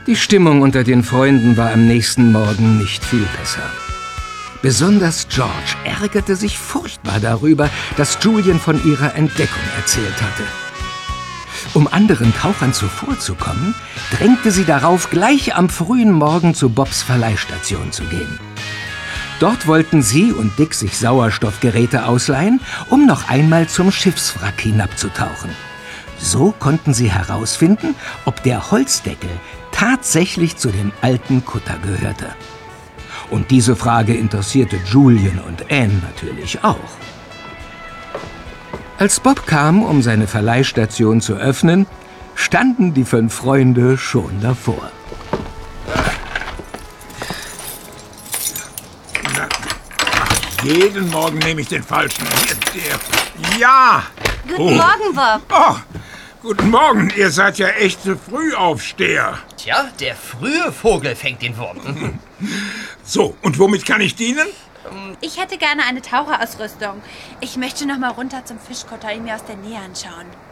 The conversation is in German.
Die Stimmung unter den Freunden war am nächsten Morgen nicht viel besser. Besonders George ärgerte sich furchtbar darüber, dass Julian von ihrer Entdeckung erzählt hatte. Um anderen Tauchern zuvorzukommen, drängte sie darauf, gleich am frühen Morgen zu Bobs Verleihstation zu gehen. Dort wollten sie und Dick sich Sauerstoffgeräte ausleihen, um noch einmal zum Schiffswrack hinabzutauchen. So konnten sie herausfinden, ob der Holzdeckel tatsächlich zu dem alten Kutter gehörte. Und diese Frage interessierte Julian und Anne natürlich auch. Als Bob kam, um seine Verleihstation zu öffnen, standen die 5 Freunde schon davor. Jeden Morgen nehme ich den falschen. Ja! Guten Morgen, Bob. Oh, guten Morgen. Ihr seid ja echte Frühaufsteher. Tja, der frühe Vogel fängt den Wurm. So, und womit kann ich dienen? Ich hätte gerne eine Taucherausrüstung. Ich möchte noch mal runter zum Fischkutter ihn mir aus der Nähe anschauen.